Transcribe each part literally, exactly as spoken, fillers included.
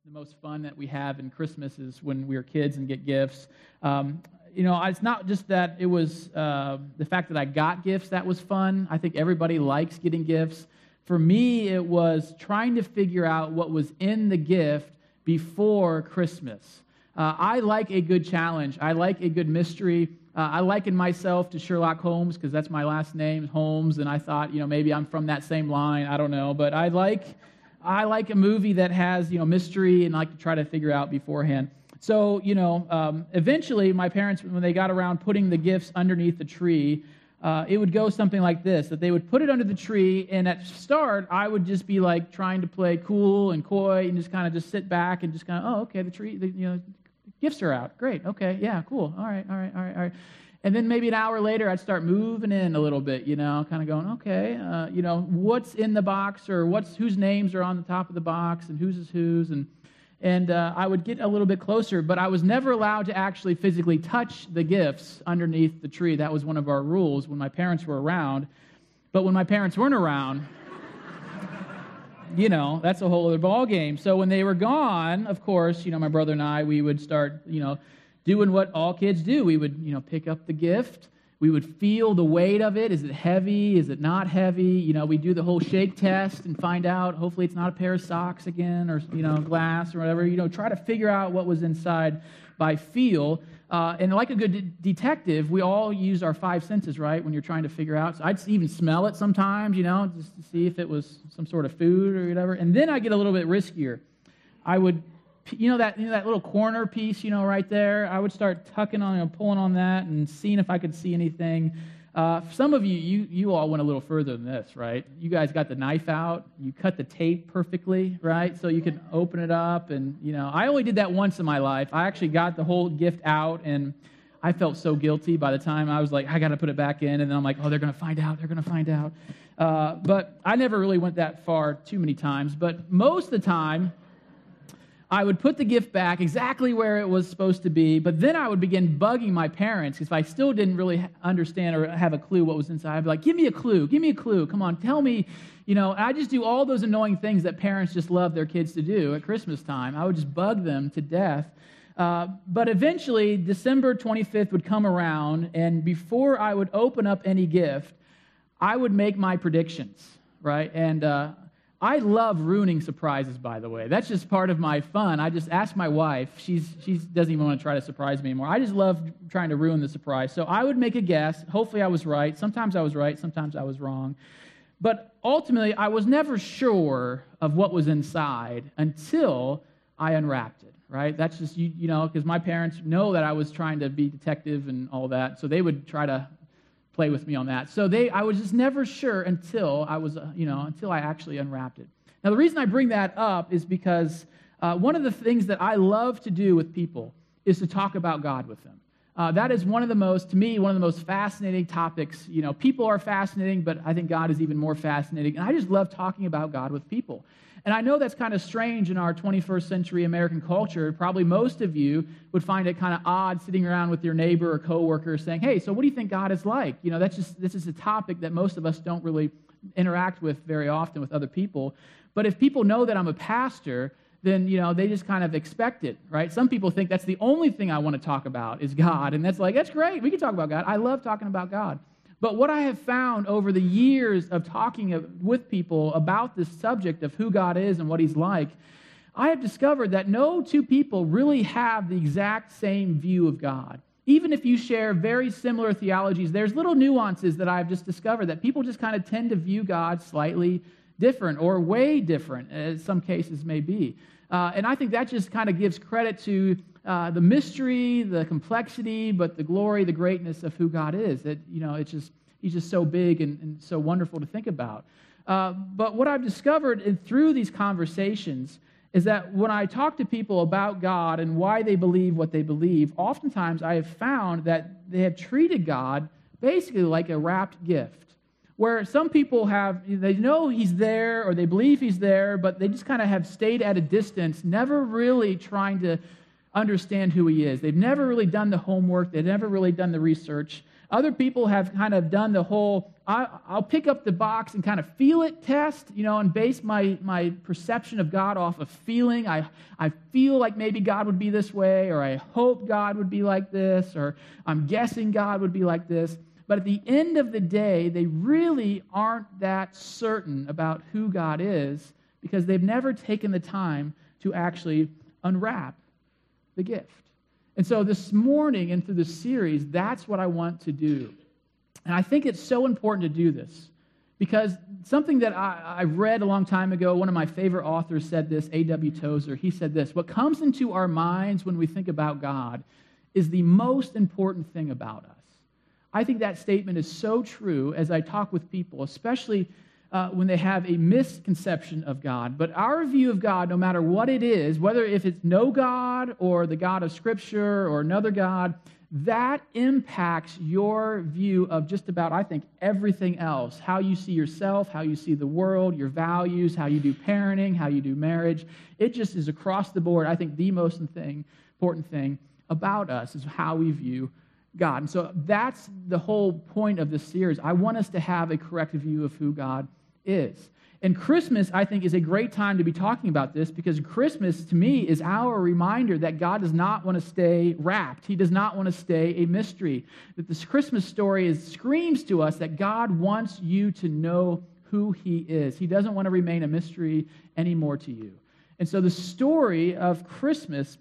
the most fun that we have in Christmas is when we were kids and get gifts. Um, you know, it's not just that it was uh, the fact that I got gifts that was fun. I think everybody likes getting gifts. For me, it was trying to figure out what was in the gift before Christmas. Uh, I like a good challenge. I like a good mystery. Uh, I liken myself to Sherlock Holmes because that's my last name, Holmes, and I thought, you know, maybe I'm from that same line. I don't know, but I like I like a movie that has, you know, mystery and I like to try to figure out beforehand. So, you know, um, eventually my parents, when they got around putting the gifts underneath the tree, uh, it would go something like this, that they would put it under the tree, and at start, I would just be like trying to play cool and coy and just kind of just sit back and just kind of, oh, okay, the tree, the, you know, gifts are out. Great, okay, yeah, cool, all right, all right, all right, all right. And then maybe an hour later, I'd start moving in a little bit, you know, kind of going, okay, uh, you know, what's in the box, or what's whose names are on the top of the box, and whose is whose, and and uh, I would get a little bit closer, but I was never allowed to actually physically touch the gifts underneath the tree. That was one of our rules when my parents were around. But when my parents weren't around, you know, that's a whole other ball game. So when they were gone, of course, you know, my brother and I, we would start, you know, doing what all kids do. We would, you know, pick up the gift. We would feel the weight of it. Is it heavy? Is it not heavy? You know, we do the whole shake test and find out. Hopefully it's not a pair of socks again, or, you know, glass or whatever. You know, try to figure out what was inside by feel. Uh, and like a good de- detective, we all use our five senses, right, when you're trying to figure out. So I'd even smell it sometimes, you know, just to see if it was some sort of food or whatever. And then I get a little bit riskier. I would, you know, that you know that little corner piece, you know, right there. I would start tucking on, you know, pulling on that and seeing if I could see anything. Uh, some of you, you, you all went a little further than this, right? You guys got the knife out. You cut the tape perfectly, right? So you could open it up. And, you know, I only did that once in my life. I actually got the whole gift out, and I felt so guilty by the time I was like, I got to put it back in. And then I'm like, oh, they're going to find out. They're going to find out. Uh, but I never really went that far too many times. But most of the time, I would put the gift back exactly where it was supposed to be, but then I would begin bugging my parents if I still didn't really understand or have a clue what was inside. I'd be like, give me a clue, give me a clue, come on, tell me, you know, I just do all those annoying things that parents just love their kids to do at Christmas time. I would just bug them to death. Uh, but eventually, December twenty-fifth would come around, and before I would open up any gift, I would make my predictions, right? And uh, I love ruining surprises, by the way. That's just part of my fun. I just ask my wife. She's she doesn't even want to try to surprise me anymore. I just love trying to ruin the surprise. So I would make a guess. Hopefully I was right. Sometimes I was right. Sometimes I was wrong. But ultimately, I was never sure of what was inside until I unwrapped it, right? That's just, you, you know, because my parents know that I was trying to be detective and all that. So they would try to play with me on that. So they, I was just never sure until I was, uh, you know, until I actually unwrapped it. Now, the reason I bring that up is because uh, one of the things that I love to do with people is to talk about God with them. Uh, that is one of the most, to me, one of the most fascinating topics. You know, people are fascinating, but I think God is even more fascinating. And I just love talking about God with people. And I know that's kind of strange in our twenty-first century American culture. Probably most of you would find it kind of odd sitting around with your neighbor or coworker saying, hey, so what do you think God is like? You know, that's just, this is a topic that most of us don't really interact with very often with other people. But if people know that I'm a pastor, then, you know, they just kind of expect it, right? Some people think that's the only thing I want to talk about is God. And that's like, that's great. We can talk about God. I love talking about God. But what I have found over the years of talking with people about this subject of who God is and what He's like, I have discovered that no two people really have the exact same view of God. Even if you share very similar theologies, there's little nuances that I've just discovered that people just kind of tend to view God slightly different or way different, as some cases may be. Uh, and I think that just kind of gives credit to uh, the mystery, the complexity, but the glory, the greatness of who God is. That, you know, it's just, He's just so big and, and so wonderful to think about. Uh, but what I've discovered in, through these conversations is that when I talk to people about God and why they believe what they believe, oftentimes I have found that they have treated God basically like a wrapped gift. Where some people have, they know He's there or they believe He's there, but they just kind of have stayed at a distance, never really trying to understand who He is. They've never really done the homework. They've never really done the research. Other people have kind of done the whole, I, I'll pick up the box and kind of feel it test, you know, and base my, my perception of God off of feeling. I, I feel like maybe God would be this way, or I hope God would be like this, or I'm guessing God would be like this. But at the end of the day, they really aren't that certain about who God is because they've never taken the time to actually unwrap the gift. And so this morning and through this series, that's what I want to do. And I think it's so important to do this because something that I, I read a long time ago, one of my favorite authors said this, A W Tozer. He said this: what comes into our minds when we think about God is the most important thing about us. I think that statement is so true as I talk with people, especially Uh, when they have a misconception of God. But our view of God, no matter what it is, whether if it's no God or the God of Scripture or another God, that impacts your view of just about, I think, everything else. How you see yourself, how you see the world, your values, how you do parenting, how you do marriage. It just is across the board, I think, the most thing, important thing about us is how we view God. And so that's the whole point of this series. I want us to have a correct view of who God is. And Christmas, I think, is a great time to be talking about this because Christmas, to me, is our reminder that God does not want to stay wrapped. He does not want to stay a mystery. That this Christmas story is, screams to us that God wants you to know who He is. He doesn't want to remain a mystery anymore to you. And so the story of Christmas,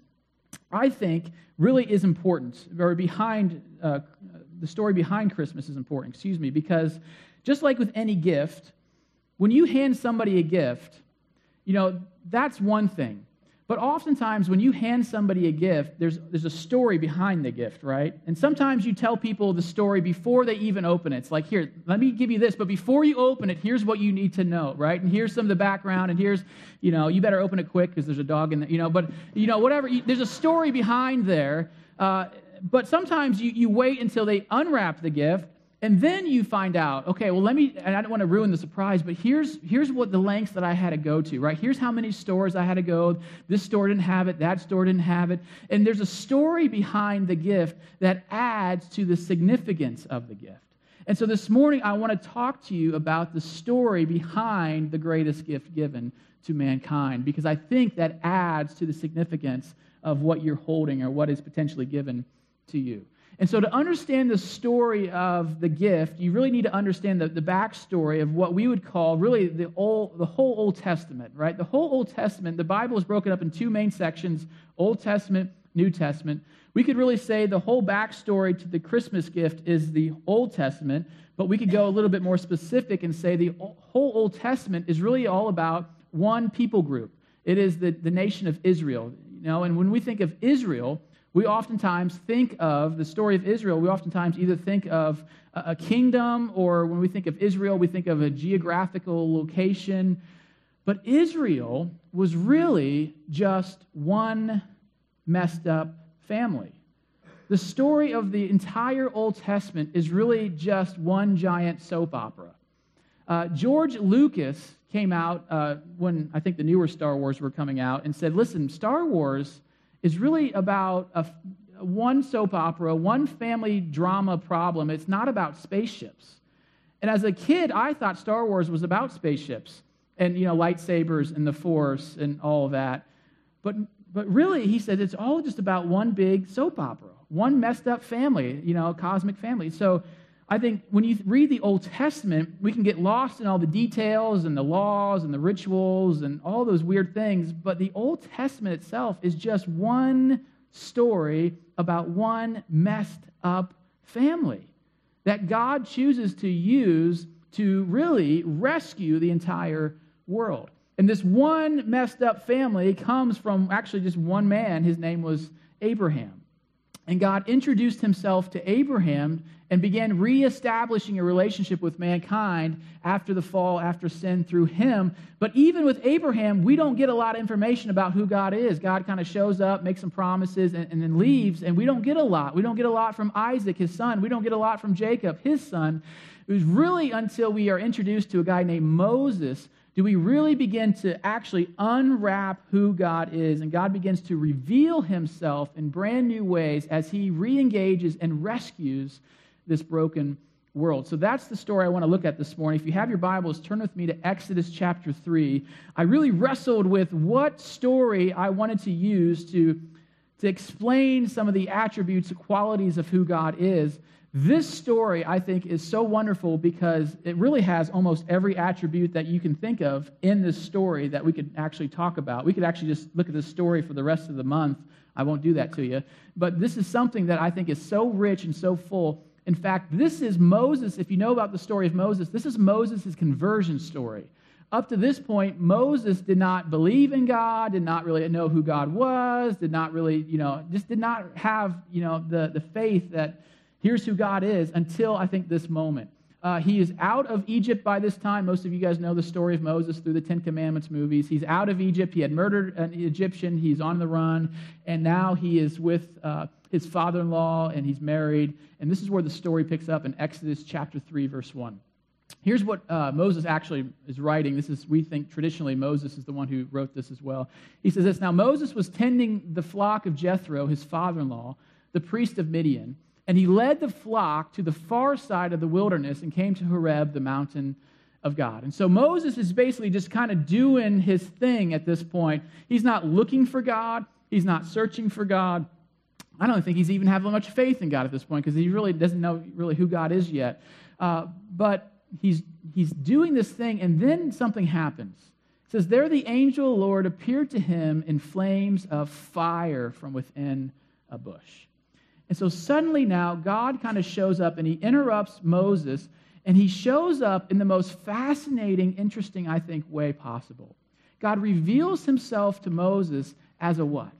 I think, really is important, or behind, uh, the story behind Christmas is important, excuse me, because just like with any gift, when you hand somebody a gift, you know, that's one thing. But oftentimes when you hand somebody a gift, there's, there's a story behind the gift, right? And sometimes you tell people the story before they even open it. It's like, here, let me give you this, but before you open it, here's what you need to know, right? And here's some of the background, and here's, you know, you better open it quick because there's a dog in there, you know, but, you know, whatever. You, there's a story behind there, uh, but sometimes you, you wait until they unwrap the gift, and then you find out, okay, well, let me, and I don't want to ruin the surprise, but here's here's what the lengths that I had to go to, right? Here's how many stores I had to go. This store didn't have it. That store didn't have it. And there's a story behind the gift that adds to the significance of the gift. And so this morning, I want to talk to you about the story behind the greatest gift given to mankind, because I think that adds to the significance of what you're holding or what is potentially given to you. And so to understand the story of the gift, you really need to understand the, the backstory of what we would call really the old, the whole Old Testament, right? The whole Old Testament, the Bible is broken up in two main sections, Old Testament, New Testament. We could really say the whole backstory to the Christmas gift is the Old Testament, but we could go a little bit more specific and say the whole Old Testament is really all about one people group. It is the, the nation of Israel. You know, and when we think of Israel, we oftentimes think of the story of Israel, we oftentimes either think of a kingdom, or when we think of Israel, we think of a geographical location. But Israel was really just one messed up family. The story of the entire Old Testament is really just one giant soap opera. Uh, George Lucas came out uh, when I think the newer Star Wars were coming out and said, listen, Star Wars is really about a, one soap opera, one family drama problem. It's not about spaceships. And as a kid, I thought Star Wars was about spaceships and, you know, lightsabers and the Force and all of that. But but really, he said, it's all just about one big soap opera, one messed up family, you know, cosmic family. So I think when you read the Old Testament, we can get lost in all the details and the laws and the rituals and all those weird things, but the Old Testament itself is just one story about one messed up family that God chooses to use to really rescue the entire world. And this one messed up family comes from actually just one man. His name was Abraham. And God introduced himself to Abraham and began reestablishing a relationship with mankind after the fall, after sin through him. But even with Abraham, we don't get a lot of information about who God is. God kind of shows up, makes some promises, and, and then leaves, and we don't get a lot. We don't get a lot from Isaac, his son. We don't get a lot from Jacob, his son. It was really until we are introduced to a guy named Moses do we really begin to actually unwrap who God is, and God begins to reveal himself in brand new ways as he re-engages and rescues this broken world. So that's the story I want to look at this morning. If you have your Bibles, turn with me to Exodus chapter three. I really wrestled with what story I wanted to use to, to explain some of the attributes, qualities of who God is. This story, I think, is so wonderful because it really has almost every attribute that you can think of in this story that we could actually talk about. We could actually just look at this story for the rest of the month. I won't do that to you. But this is something that I think is so rich and so full. In fact, this is Moses. If you know about the story of Moses, this is Moses' conversion story. Up to this point, Moses did not believe in God, did not really know who God was, did not really, you know, just did not have, you know, the, the faith that here's who God is until, I think, this moment. Uh, he is out of Egypt by this time. Most of you guys know the story of Moses through the Ten Commandments movies. He's out of Egypt. He had murdered an Egyptian. He's on the run. And now he is with uh, his father-in-law, and he's married. And this is where the story picks up in Exodus chapter three, verse one. Here's what uh, Moses actually is writing. This is, we think, traditionally, Moses is the one who wrote this as well. He says this, "Now Moses was tending the flock of Jethro, his father-in-law, the priest of Midian, and he led the flock to the far side of the wilderness and came to Horeb, the mountain of God." And so Moses is basically just kind of doing his thing at this point. He's not looking for God. He's not searching for God. I don't think he's even having much faith in God at this point because he really doesn't know really who God is yet. Uh, but he's he's doing this thing, and then something happens. It says, "There the angel of the Lord appeared to him in flames of fire from within a bush." And so suddenly now, God kind of shows up, and he interrupts Moses, and he shows up in the most fascinating, interesting, I think, way possible. God reveals himself to Moses as a what?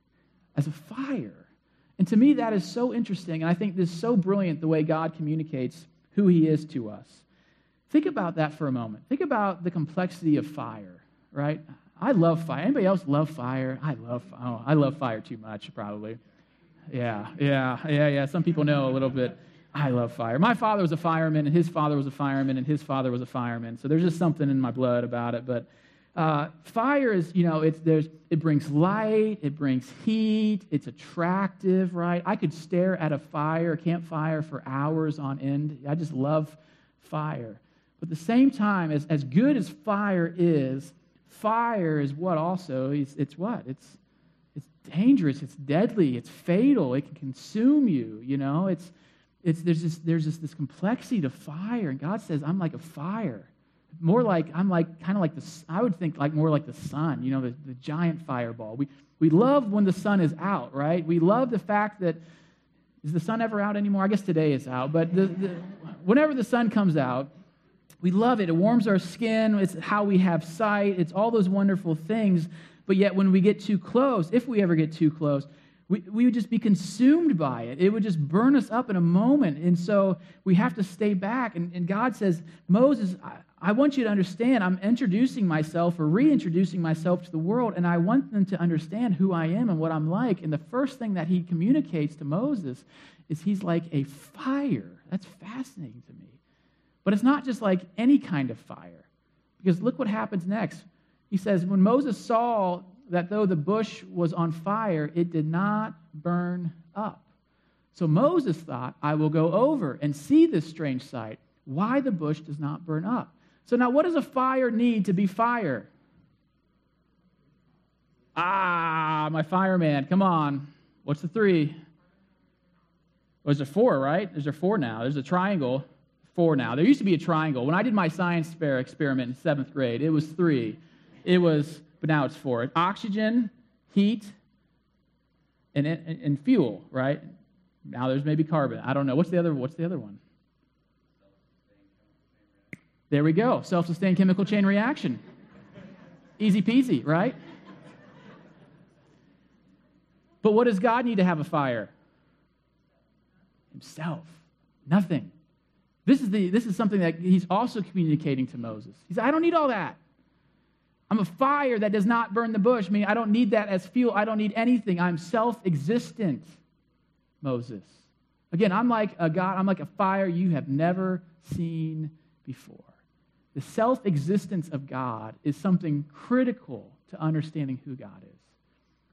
As a fire. And to me, that is so interesting, and I think this is so brilliant, the way God communicates who he is to us. Think about that for a moment. Think about the complexity of fire, right? I love fire. Anybody else love fire? I love, oh, I love fire too much, probably. Yeah, yeah, yeah, yeah. Some people know a little bit. I love fire. My father was a fireman, and his father was a fireman, and his father was a fireman. So there's just something in my blood about it. But uh, fire is, you know, it's there's it brings light, it brings heat, it's attractive, right? I could stare at a fire, a campfire, for hours on end. I just love fire. But at the same time, as as good as fire is, fire is what also? It's, it's what? It's It's dangerous, it's deadly, it's fatal, it can consume you, you know, it's, it's, there's this, there's this, this complexity to fire, and God says, I'm like a fire, more like, I'm like, kind of like the, I would think like more like the sun, you know, the, the giant fireball. We, we love when the sun is out, right? We love the fact that, is the sun ever out anymore? I guess today it's out, but the, the, whenever the sun comes out, we love it, it warms our skin, it's how we have sight, it's all those wonderful things. But yet when we get too close, if we ever get too close, we, we would just be consumed by it. It would just burn us up in a moment. And so we have to stay back. And, and God says, Moses, I, I want you to understand, I'm introducing myself or reintroducing myself to the world, and I want them to understand who I am and what I'm like. And the first thing that he communicates to Moses is he's like a fire. That's fascinating to me. But it's not just like any kind of fire. Because look what happens next. He says, when Moses saw that though the bush was on fire, it did not burn up. So Moses thought, I will go over and see this strange sight, why the bush does not burn up. So now what does a fire need to be fire? Ah, my fireman, come on. What's the three? Well, there's a four, right? There's a four now. There's a triangle, four now. There used to be a triangle. When I did my science fair experiment in seventh grade, it was three. It was, but now it's four. Oxygen, heat, and, and, and fuel, right? Now there's maybe carbon. I don't know. What's the other, what's the other one? There we go. Self-sustained chemical chain reaction. Easy peasy, right? But what does God need to have a fire? Himself. Nothing. This is, the, this is something that he's also communicating to Moses. He said, I don't need all that. I'm a fire that does not burn the bush. I mean, I don't need that as fuel. I don't need anything. I'm self-existent, Moses. Again, I'm like a God. I'm like a fire you have never seen before. The self-existence of God is something critical to understanding who God is.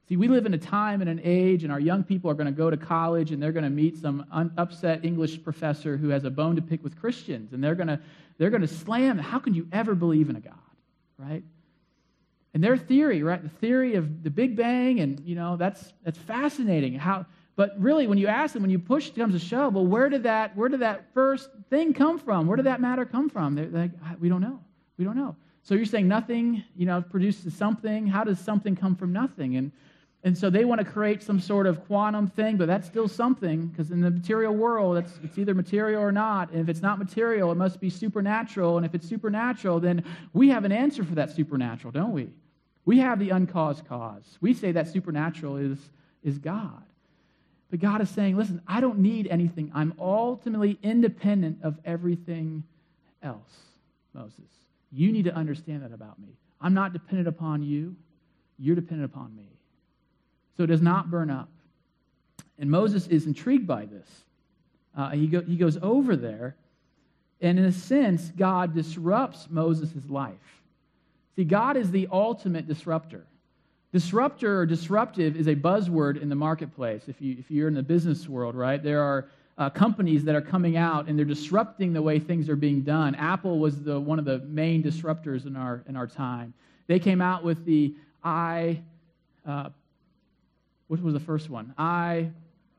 See, we live in a time and an age, and our young people are going to go to college, and they're going to meet some un- upset English professor who has a bone to pick with Christians, and they're going to they're going to slam, how can you ever believe in a God, right? And their theory, right, the theory of the Big Bang, and, you know, that's that's fascinating. How, but really, when you ask them, when you push comes to shove, well, where did that where did that first thing come from? Where did that matter come from? They're like, we don't know. We don't know. So you're saying nothing, you know, produces something. How does something come from nothing? And And so they want to create some sort of quantum thing, but that's still something, because in the material world, it's, it's either material or not. And if it's not material, it must be supernatural. And if it's supernatural, then we have an answer for that supernatural, don't we? We have the uncaused cause. We say that supernatural is, is God. But God is saying, listen, I don't need anything. I'm ultimately independent of everything else, Moses. You need to understand that about me. I'm not dependent upon you. You're dependent upon me. So it does not burn up. And Moses is intrigued by this. Uh, he, go, he goes over there, and in a sense, God disrupts Moses' life. See, God is the ultimate disruptor. Disruptor or disruptive is a buzzword in the marketplace. If, you, if you're in the business world, right, there are uh, companies that are coming out, and they're disrupting the way things are being done. Apple was the, one of the main disruptors in our, in our time. They came out with the i... Uh, What was the first one? iPod.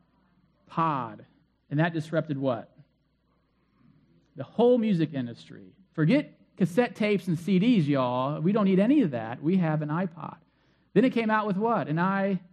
And that disrupted what? The whole music industry. Forget cassette tapes and C Ds, y'all. We don't need any of that. We have an iPod. Then it came out with what? An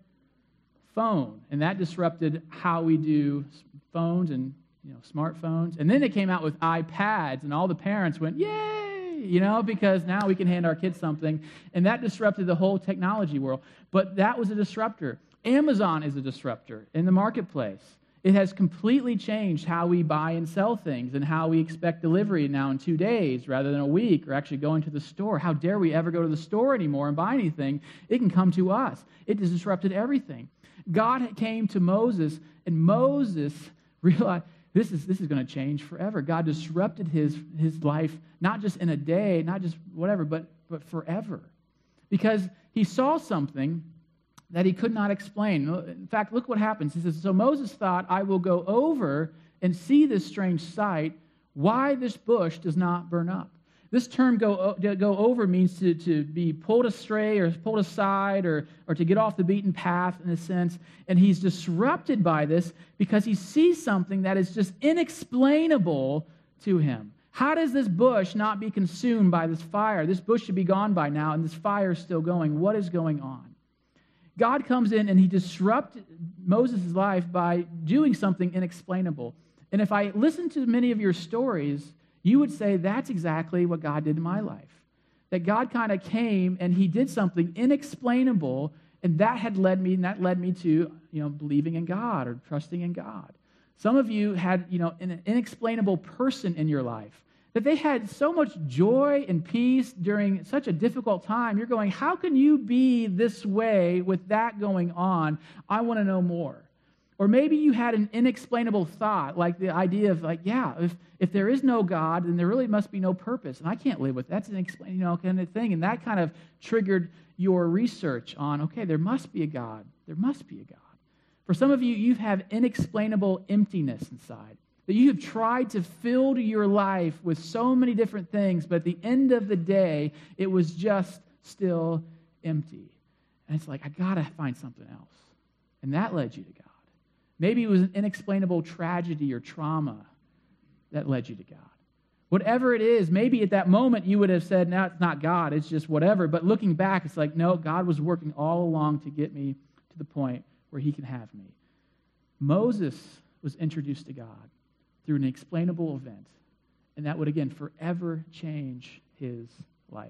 iPhone. And that disrupted how we do phones and, you know, smartphones. And then it came out with iPads, and all the parents went, yay! You know, because now we can hand our kids something. And that disrupted the whole technology world. But that was a disruptor. Amazon is a disruptor in the marketplace. It has completely changed how we buy and sell things, and how we expect delivery now in two days rather than a week, or actually going to the store. How dare we ever go to the store anymore and buy anything? It can come to us. It has disrupted everything. God came to Moses, and Moses realized this is, this is going to change forever. God disrupted his, his life, not just in a day, not just whatever, but, but forever. Because he saw something that he could not explain. In fact, look what happens. He says, so Moses thought, I will go over and see this strange sight, why this bush does not burn up. This term go, go over means to, to be pulled astray or pulled aside, or, or to get off the beaten path in a sense. And he's disrupted by this because he sees something that is just inexplainable to him. How does this bush not be consumed by this fire? This bush should be gone by now, and this fire is still going. What is going on? God comes in and he disrupts Moses' life by doing something inexplainable. And if I listen to many of your stories, you would say that's exactly what God did in my life. That God kind of came and he did something inexplainable, and that had led me, and that led me to, you know, believing in God or trusting in God. Some of you had, you know, an inexplainable person in your life, that they had so much joy and peace during such a difficult time. You're going, how can you be this way with that going on? I want to know more. Or maybe you had an inexplainable thought, like the idea of, like, yeah, if, if there is no God, then there really must be no purpose, and I can't live with that. That's an explain, you know, kind of thing. And that kind of triggered your research on, okay, there must be a God. There must be a God. For some of you, you have inexplainable emptiness inside, that you have tried to fill your life with so many different things, but at the end of the day, it was just still empty. And it's like, I got to find something else. And that led you to God. Maybe it was an inexplainable tragedy or trauma that led you to God. Whatever it is, maybe at that moment you would have said, no, it's not God, it's just whatever. But looking back, it's like, no, God was working all along to get me to the point where he can have me. Moses was introduced to God through an explainable event, and that would, again, forever change his life.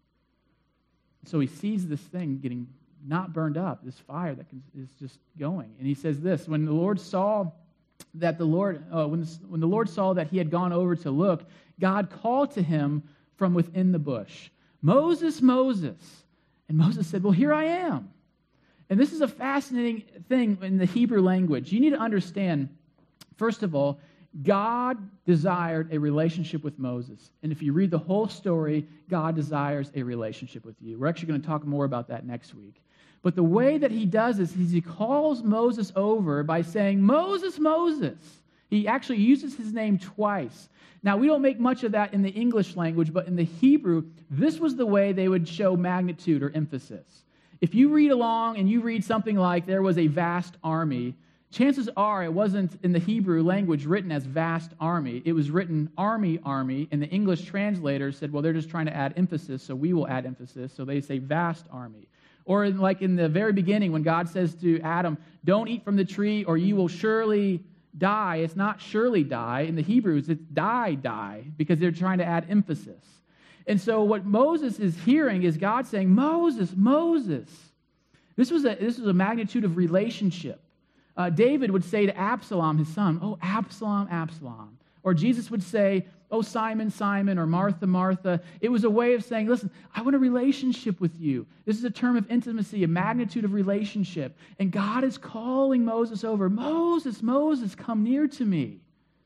So he sees this thing getting not burned up, this fire that can, is just going. And he says this, when the Lord saw that the Lord, uh, when, the, when the Lord saw that he had gone over to look, God called to him from within the bush, Moses, Moses. And Moses said, well, here I am. And this is a fascinating thing in the Hebrew language. You need to understand, first of all, God desired a relationship with Moses. And if you read the whole story, God desires a relationship with you. We're actually going to talk more about that next week. But the way that he does this is he calls Moses over by saying, Moses, Moses. He actually uses his name twice. Now, we don't make much of that in the English language, but in the Hebrew, this was the way they would show magnitude or emphasis. If you read along and you read something like there was a vast army, chances are it wasn't in the Hebrew language written as vast army. It was written army, army, and the English translators said, well, they're just trying to add emphasis, so we will add emphasis. So they say vast army. Or like in the very beginning when God says to Adam, don't eat from the tree or you will surely die. It's not surely die. In the Hebrews, it's die, die, because they're trying to add emphasis. And so what Moses is hearing is God saying, Moses, Moses. This was a, this was a magnitude of relationship. Uh, David would say to Absalom, his son, oh, Absalom, Absalom. Or Jesus would say, oh, Simon, Simon, or Martha, Martha. It was a way of saying, listen, I want a relationship with you. This is a term of intimacy, a magnitude of relationship. And God is calling Moses over, Moses, Moses, come near to me.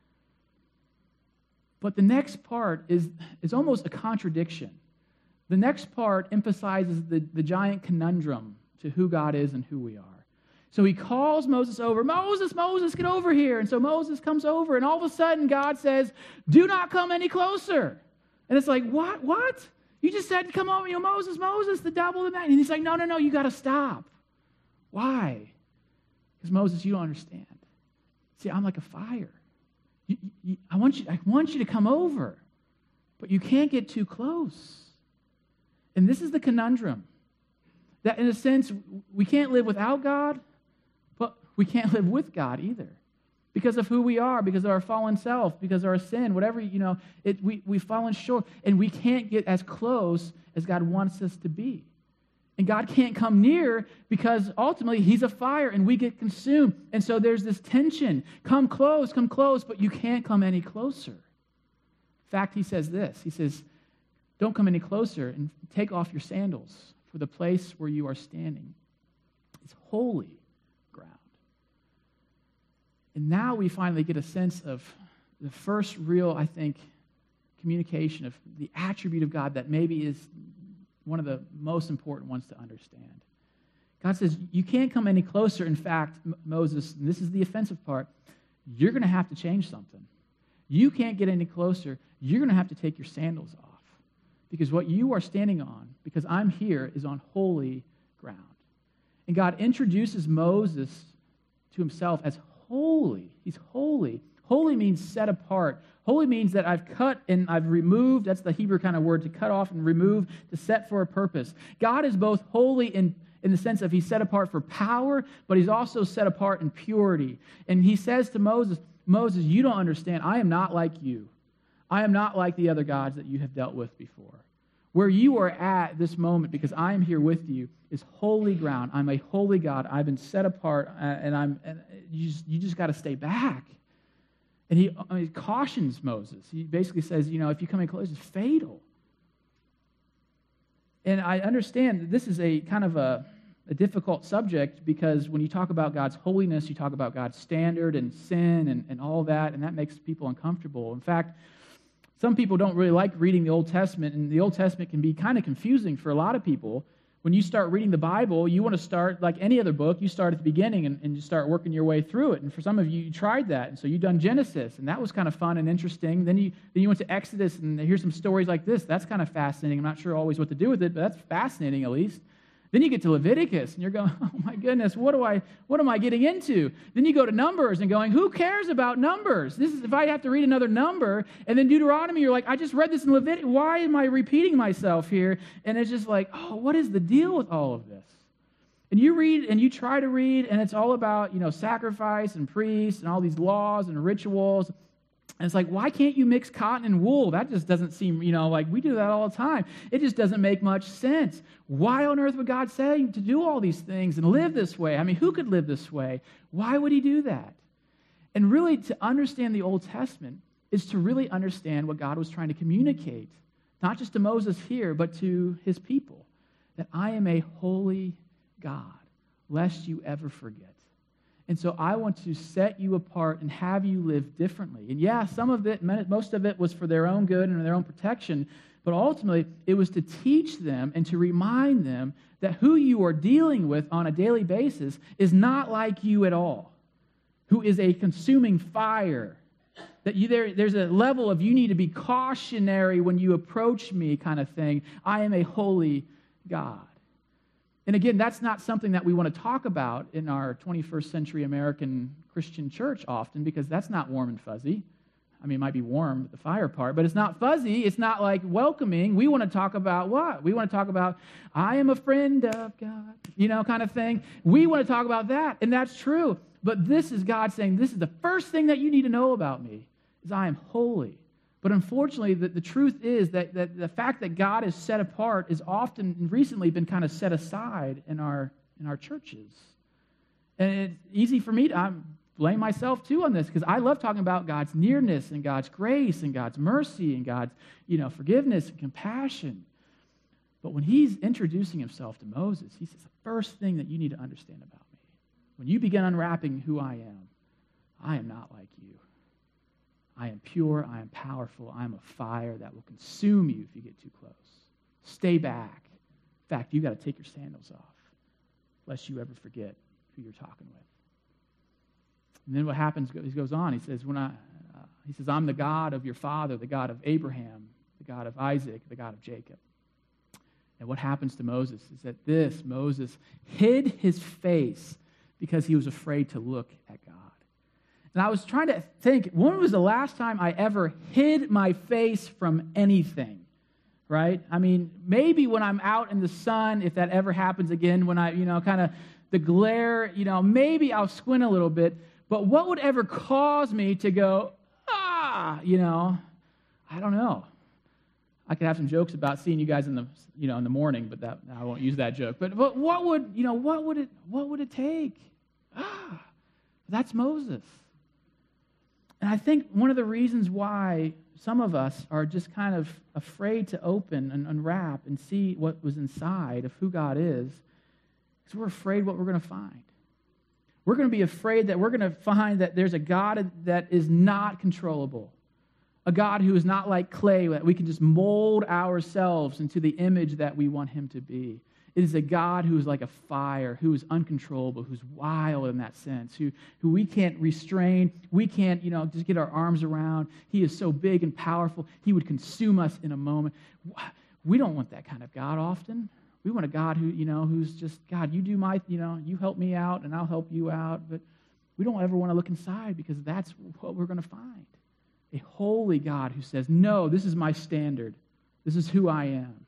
But the next part is, is almost a contradiction. The next part emphasizes the, the giant conundrum to who God is and who we are. So he calls Moses over, Moses, Moses, get over here. And so Moses comes over, and all of a sudden God says, do not come any closer. And it's like, what, what? You just said, come over, you know, Moses, Moses, the double the man. And he's like, no, no, no, you got to stop. Why? Because Moses, you don't understand. See, I'm like a fire. You, you, I want you, I want you to come over, but you can't get too close. And this is the conundrum. That in a sense, we can't live without God, but we can't live with God either. Because of who we are, because of our fallen self, because of our sin, whatever, you know, it, we, we've fallen short, and we can't get as close as God wants us to be. And God can't come near because ultimately he's a fire and we get consumed. And so there's this tension. Come close, come close, but you can't come any closer. In fact, he says this. He says, don't come any closer and take off your sandals, for the place where you are standing is holy ground. And now we finally get a sense of the first real, I think, communication of the attribute of God that maybe is one of the most important ones to understand. God says, you can't come any closer. In fact, M- Moses, and this is the offensive part, you're going to have to change something. You can't get any closer. You're going to have to take your sandals off. Because what you are standing on, because I'm here, is on holy ground. And God introduces Moses to himself as holy. He's holy. Holy means set apart. Holy means that I've cut and I've removed. That's the Hebrew kind of word, to cut off and remove, to set for a purpose. God is both holy in, in the sense of he's set apart for power, but he's also set apart in purity. And he says to Moses, Moses, you don't understand. I am not like you. I am not like the other gods that you have dealt with before. Where you are at this moment, because I am here with you, is holy ground. I'm a holy God. I've been set apart, uh, and I'm. And you just, you just got to stay back. And he, I mean, he cautions Moses. He basically says, you know, if you come in close, it's fatal. And I understand that this is a kind of a, a difficult subject, because when you talk about God's holiness, you talk about God's standard and sin and, and all that, and that makes people uncomfortable. In fact, some people don't really like reading the Old Testament, and the Old Testament can be kind of confusing for a lot of people. When you start reading the Bible, you want to start, like any other book, you start at the beginning and, and you start working your way through it. And for some of you, you tried that, and so you've done Genesis, and that was kind of fun and interesting. Then you then you went to Exodus, and here's some stories like this. That's kind of fascinating. I'm not sure always what to do with it, but that's fascinating at least. Then you get to Leviticus, and you're going, oh my goodness, what do I, what am I getting into? Then you go to Numbers and going, who cares about Numbers? This is if I have to read another number. And then Deuteronomy, you're like, I just read this in Leviticus. Why am I repeating myself here? And it's just like, oh, what is the deal with all of this? And you read and you try to read, and it's all about, you know, sacrifice and priests and all these laws and rituals. And it's like, why can't you mix cotton and wool? That just doesn't seem, you know, like we do that all the time. It just doesn't make much sense. Why on earth would God say to do all these things and live this way? I mean, who could live this way? Why would he do that? And really, to understand the Old Testament is to really understand what God was trying to communicate, not just to Moses here, but to his people, that I am a holy God, lest you ever forget. And so I want to set you apart and have you live differently. And yeah, some of it, most of it was for their own good and their own protection, but ultimately it was to teach them and to remind them that who you are dealing with on a daily basis is not like you at all, who is a consuming fire. That you, there, there's a level of you need to be cautionary when you approach me kind of thing. I am a holy God. And again, that's not something that we want to talk about in our twenty-first century American Christian church often, because that's not warm and fuzzy. I mean, it might be warm at the fire part, but it's not fuzzy. It's not like welcoming. We want to talk about what? We want to talk about, I am a friend of God, you know, kind of thing. We want to talk about that, and that's true. But this is God saying, this is the first thing that you need to know about me, is I am holy. But unfortunately, the, the truth is that, that the fact that God is set apart is often recently been kind of set aside in our in our churches. And it's easy for me to I blame myself too on this, because I love talking about God's nearness and God's grace and God's mercy and God's, you know, forgiveness and compassion. But when he's introducing himself to Moses, he says, the first thing that you need to understand about me, when you begin unwrapping who I am, I am not like you. I am pure, I am powerful, I am a fire that will consume you if you get too close. Stay back. In fact, you got to take your sandals off, lest you ever forget who you're talking with. And then what happens, he goes on, he says, when I, uh, he says, I'm the God of your father, the God of Abraham, the God of Isaac, the God of Jacob. And what happens to Moses is that this, Moses hid his face because he was afraid to look at God. And I was trying to think, when was the last time I ever hid my face from anything, right? I mean, maybe when I'm out in the sun, if that ever happens again, when I, you know, kind of the glare, you know, maybe I'll squint a little bit, but what would ever cause me to go, ah, you know, I don't know. I could have some jokes about seeing you guys in the, you know, in the morning, but that I won't use that joke. But, but what would, you know, what would it, what would it take? Ah, that's Moses. And I think one of the reasons why some of us are just kind of afraid to open and unwrap and see what was inside of who God is, is we're afraid what we're going to find. We're going to be afraid that we're going to find that there's a God that is not controllable, a God who is not like clay, that we can just mold ourselves into the image that we want him to be. It is a God who is like a fire, who is uncontrollable, who's wild in that sense, who, who we can't restrain, we can't, you know, just get our arms around. He is so big and powerful, he would consume us in a moment. We don't want that kind of God often. We want a God who, you know, who's just, God, you do my, you know, you help me out and I'll help you out. But we don't ever want to look inside, because that's what we're going to find. A holy God who says, no, this is my standard. This is who I am.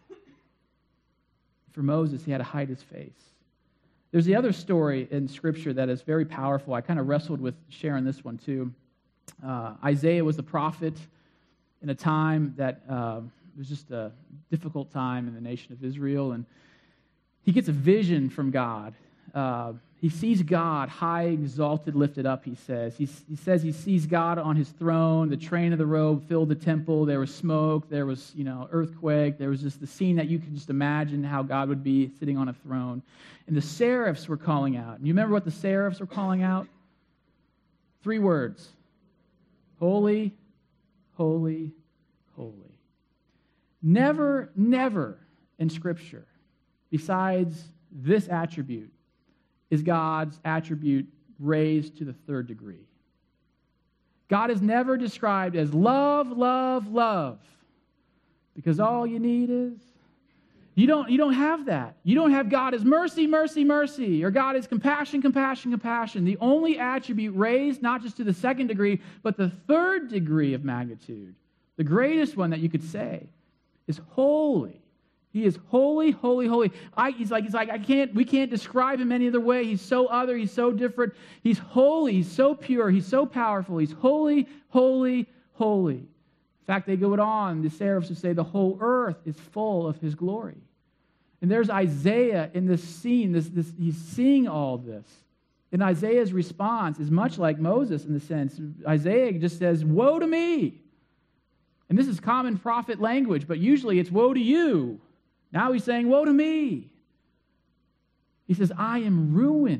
For Moses, he had to hide his face. There's the other story in Scripture that is very powerful. I kind of wrestled with sharing this one too. Uh, Isaiah was the prophet in a time that uh, was just a difficult time in the nation of Israel, and he gets a vision from God. Uh, he sees God high, exalted, lifted up, he says. He, he says he sees God on his throne. The train of the robe filled the temple. There was smoke. There was, you know, earthquake. There was just the scene that you can just imagine how God would be sitting on a throne. And the seraphs were calling out. And you remember what the seraphs were calling out? Three words. Holy, holy, holy. Never, never in Scripture, besides this attribute, is God's attribute raised to the third degree. God is never described as love, love, love, because all you need is, you don't, you don't have that. You don't have God as mercy, mercy, mercy, or God as compassion, compassion, compassion. The only attribute raised not just to the second degree, but the third degree of magnitude, the greatest one that you could say, is holy. He is holy, holy, holy. I, he's like, he's like, I can't, we can't describe him any other way. He's so other, he's so different. He's holy, he's so pure, he's so powerful. He's holy, holy, holy. In fact, they go on, the seraphs to say the whole earth is full of his glory. And there's Isaiah in this scene, this, this, he's seeing all this. And Isaiah's response is much like Moses in the sense. Isaiah just says, woe to me. And this is common prophet language, but usually it's woe to you. Now he's saying, woe to me. He says, I am ruined.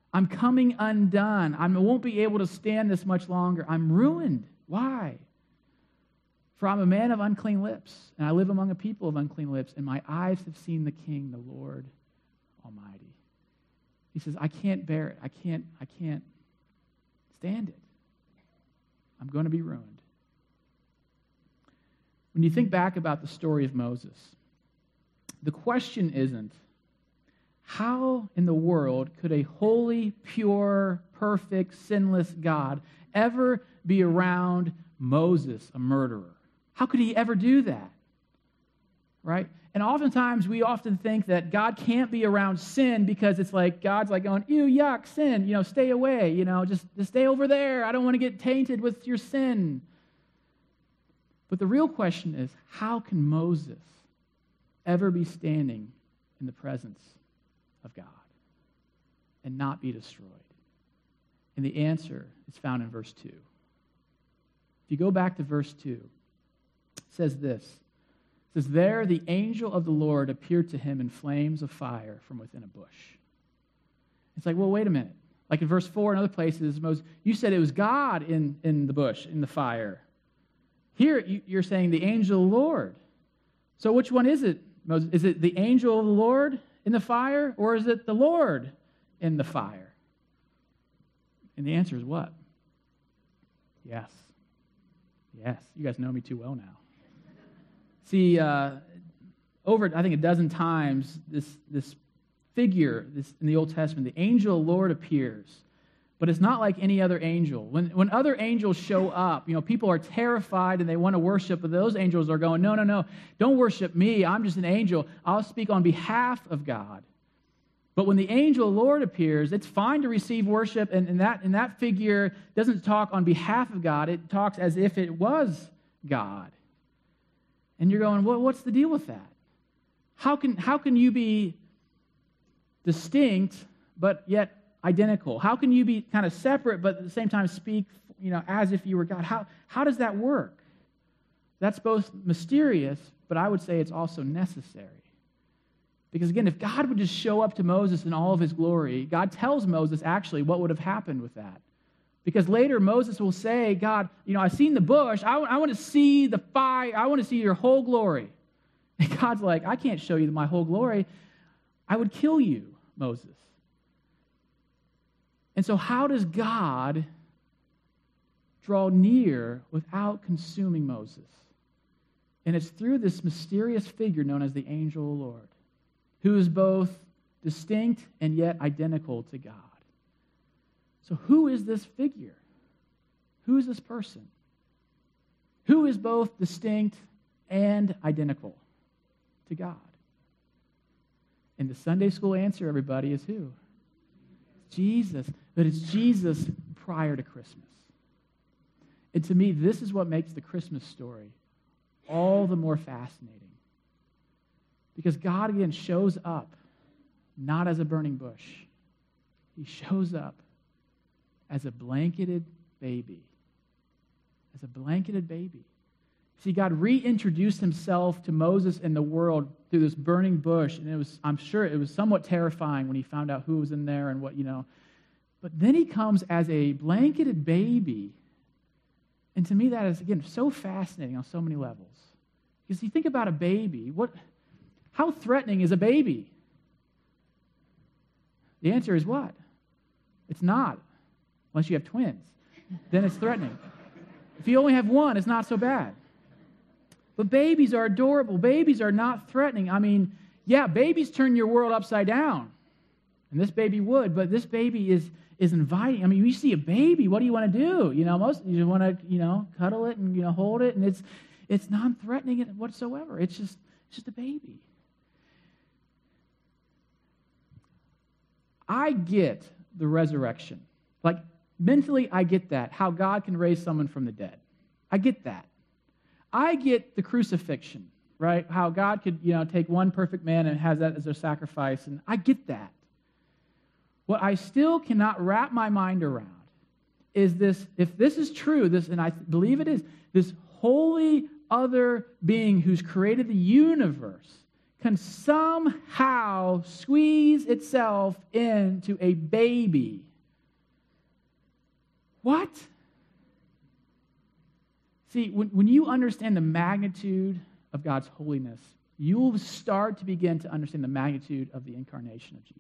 I'm coming undone. I won't be able to stand this much longer. I'm ruined. Why? For I'm a man of unclean lips, and I live among a people of unclean lips, and my eyes have seen the King, the Lord Almighty. He says, I can't bear it. I can't, I can't stand it. I'm going to be ruined. When you think back about the story of Moses, the question isn't, how in the world could a holy, pure, perfect, sinless God ever be around Moses, a murderer? How could he ever do that? Right? And oftentimes we often think that God can't be around sin because it's like God's like going, ew, yuck, sin, you know, stay away, you know, just, just stay over there. I don't want to get tainted with your sin. But the real question is, how can Moses ever be standing in the presence of God and not be destroyed? And the answer is found in verse two. If you go back to verse two, it says this. It says, there the angel of the Lord appeared to him in flames of fire from within a bush. It's like, well, wait a minute. Like in verse four and other places, Moses, you said it was God in, in the bush, in the fire. Here you're saying the angel of the Lord. So which one is it, Moses? Is it the angel of the Lord in the fire, or is it the Lord in the fire? And the answer is what? Yes. Yes. You guys know me too well now. See, uh, over, I think, a dozen times, this, this figure this, in the Old Testament, the angel of the Lord appears. But it's not like any other angel. When, when other angels show up, you know, people are terrified and they want to worship, but those angels are going, no, no, no, don't worship me. I'm just an angel. I'll speak on behalf of God. But when the angel of the Lord appears, it's fine to receive worship, and, and, that, and that figure doesn't talk on behalf of God. It talks as if it was God. And you're going, well, what's the deal with that? How can, how can you be distinct, but yet identical? How can you be kind of separate, but at the same time speak, you know, as if you were God? How, how does that work? That's both mysterious, but I would say it's also necessary. Because again, if God would just show up to Moses in all of his glory, God tells Moses actually what would have happened with that. Because later Moses will say, God, you know, I've seen the bush. I, I want to see the fire. I want to see your whole glory. And God's like, I can't show you my whole glory. I would kill you, Moses. And so how does God draw near without consuming Moses? And it's through this mysterious figure known as the angel of the Lord, who is both distinct and yet identical to God. So who is this figure? Who is this person? Who is both distinct and identical to God? And the Sunday school answer, everybody, is who? Jesus. But it's Jesus prior to Christmas. And to me, this is what makes the Christmas story all the more fascinating. Because God, again, shows up not as a burning bush. He shows up as a blanketed baby. As a blanketed baby. See, God reintroduced himself to Moses and the world through this burning bush, and it was, I'm sure it was somewhat terrifying when he found out who was in there and what, you know. But then he comes as a blanketed baby. And to me, that is, again, so fascinating on so many levels. Because you think about a baby, what, how threatening is a baby? The answer is what? It's not. Unless you have twins. Then it's threatening. If you only have one, it's not so bad. But babies are adorable. Babies are not threatening. I mean, yeah, babies turn your world upside down. And this baby would, but this baby is, is inviting. I mean, you see a baby, what do you want to do? You know, most you want to, you know, cuddle it and, you know, hold it, and it's it's non-threatening whatsoever. It's just it's just a baby. I get the resurrection. Like, mentally, I get that, how God can raise someone from the dead. I get that. I get the crucifixion, right? How God could, you know, take one perfect man and has that as their sacrifice, and I get that. What I still cannot wrap my mind around is this, if this is true, this, and I believe it is, this holy other being who's created the universe can somehow squeeze itself into a baby. What? See, when, when you understand the magnitude of God's holiness, you will start to begin to understand the magnitude of the incarnation of Jesus.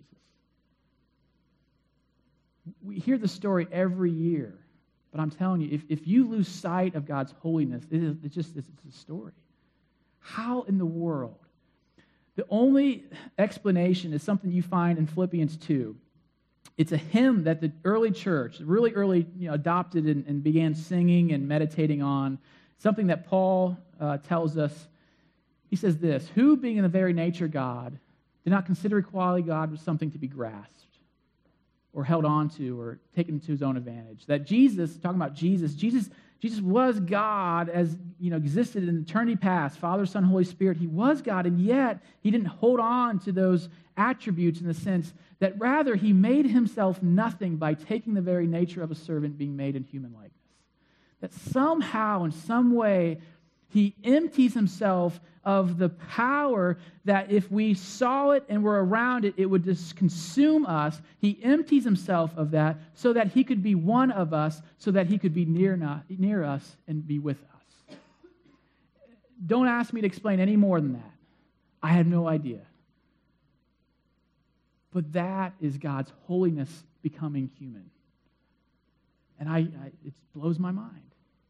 We hear the story every year, but I'm telling you, if, if you lose sight of God's holiness, it is, it's just it's, it's a story. How in the world? The only explanation is something you find in Philippians two. It's a hymn that the early church, really early, you know, adopted and, and began singing and meditating on, something that Paul uh, tells us. He says this, who, being in the very nature God, did not consider equality God was something to be grasped or held on to or taken to his own advantage. That Jesus, talking about Jesus, Jesus Jesus was God as, you know, existed in eternity past, Father, Son, Holy Spirit. He was God, and yet he didn't hold on to those attributes in the sense that rather he made himself nothing by taking the very nature of a servant, being made in human likeness. That somehow, in some way, he empties himself of the power that if we saw it and were around it, it would just consume us. He empties himself of that so that he could be one of us, so that he could be near, not, near us and be with us. Don't ask me to explain any more than that. I have no idea. But that is God's holiness becoming human. And I, I it blows my mind.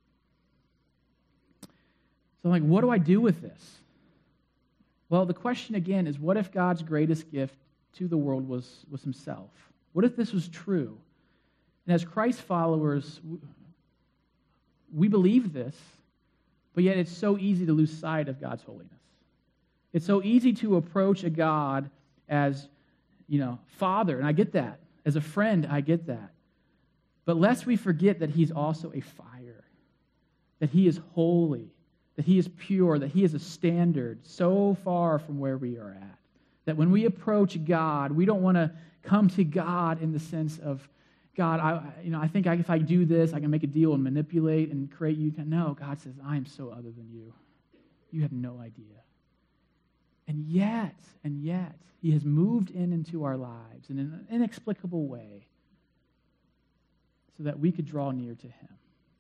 So I'm like, what do I do with this? Well, the question again is, what if God's greatest gift to the world was, was himself? What if this was true? And as Christ followers, we believe this, but yet it's so easy to lose sight of God's holiness. It's so easy to approach a God as, you know, Father, and I get that. As a friend, I get that. But lest we forget that he's also a fire, that he is holy, that he is pure, that he is a standard so far from where we are at. That when we approach God, we don't want to come to God in the sense of, God, I, you know, I think I, if I do this, I can make a deal and manipulate and create you. No, God says, I am so other than you. You have no idea. And yet, and yet, he has moved in into our lives in an inexplicable way so that we could draw near to him.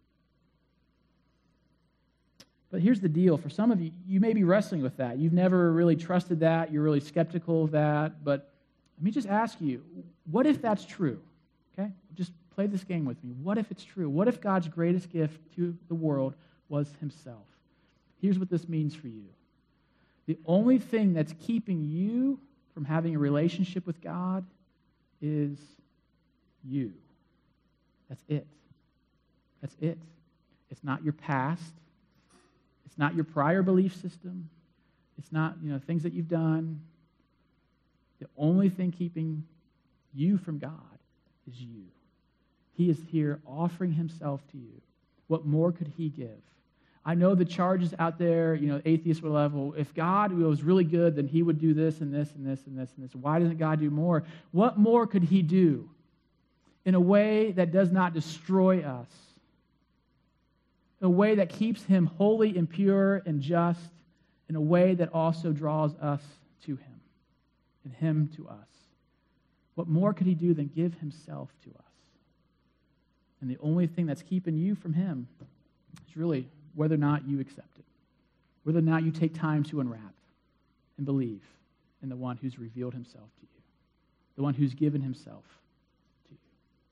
But here's the deal. For some of you, you may be wrestling with that. You've never really trusted that. You're really skeptical of that. But let me just ask you, what if that's true? Okay? Just play this game with me. What if it's true? What if God's greatest gift to the world was himself? Here's what this means for you. The only thing that's keeping you from having a relationship with God is you. That's it. That's it. It's not your past. It's not your prior belief system. It's not, you know, things that you've done. The only thing keeping you from God is you. He is here offering himself to you. What more could he give? I know the charges out there, you know, atheists will have, well, if God was really good, then he would do this and this and this and this and this. Why doesn't God do more? What more could he do in a way that does not destroy us? In a way that keeps him holy and pure and just, in a way that also draws us to him and him to us. What more could he do than give himself to us? And the only thing that's keeping you from him is really whether or not you accept it, whether or not you take time to unwrap and believe in the one who's revealed himself to you, the one who's given himself to you.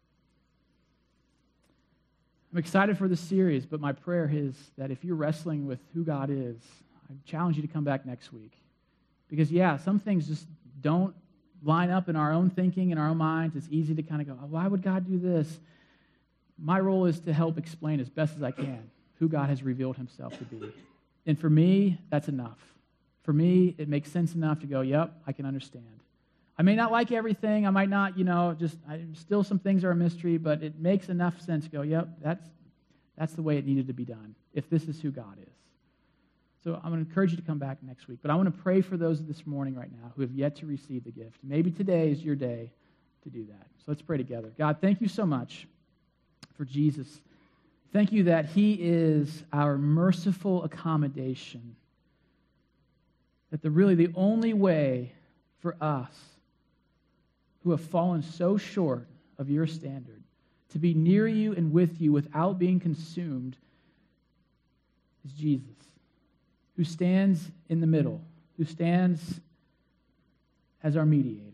I'm excited for this series, but my prayer is that if you're wrestling with who God is, I challenge you to come back next week. Because, yeah, some things just don't line up in our own thinking, in our own minds. It's easy to kind of go, oh, why would God do this? My role is to help explain as best as I can who God has revealed himself to be. And for me, that's enough. For me, it makes sense enough to go, yep, I can understand. I may not like everything. I might not, you know, just, I, still some things are a mystery, but it makes enough sense to go, yep, that's, that's the way it needed to be done, if this is who God is. So I'm going to encourage you to come back next week. But I want to pray for those this morning right now who have yet to receive the gift. Maybe today is your day to do that. So let's pray together. God, thank you so much for Jesus. Thank you that he is our merciful accommodation. That the really the only way for us who have fallen so short of your standard to be near you and with you without being consumed is Jesus, who stands in the middle, who stands as our mediator,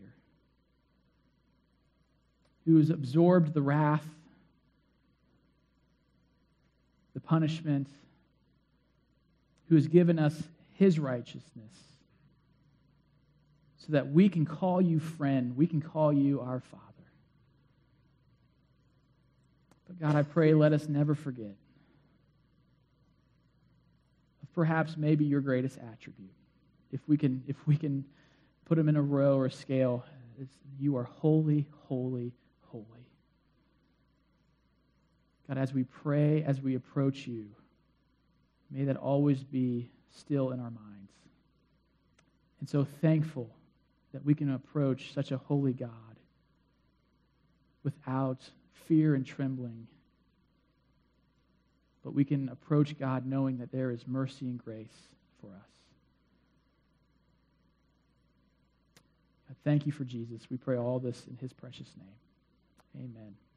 who has absorbed the wrath, the punishment, who has given us his righteousness so that we can call you friend, we can call you our Father. But God, I pray, let us never forget of perhaps maybe your greatest attribute. If we can, if we can put them in a row or a scale, it's, you are holy, holy, holy. God, as we pray, as we approach you, may that always be still in our minds. And so thankful that we can approach such a holy God without fear and trembling. But we can approach God knowing that there is mercy and grace for us. God, thank you for Jesus. We pray all this in his precious name. Amen.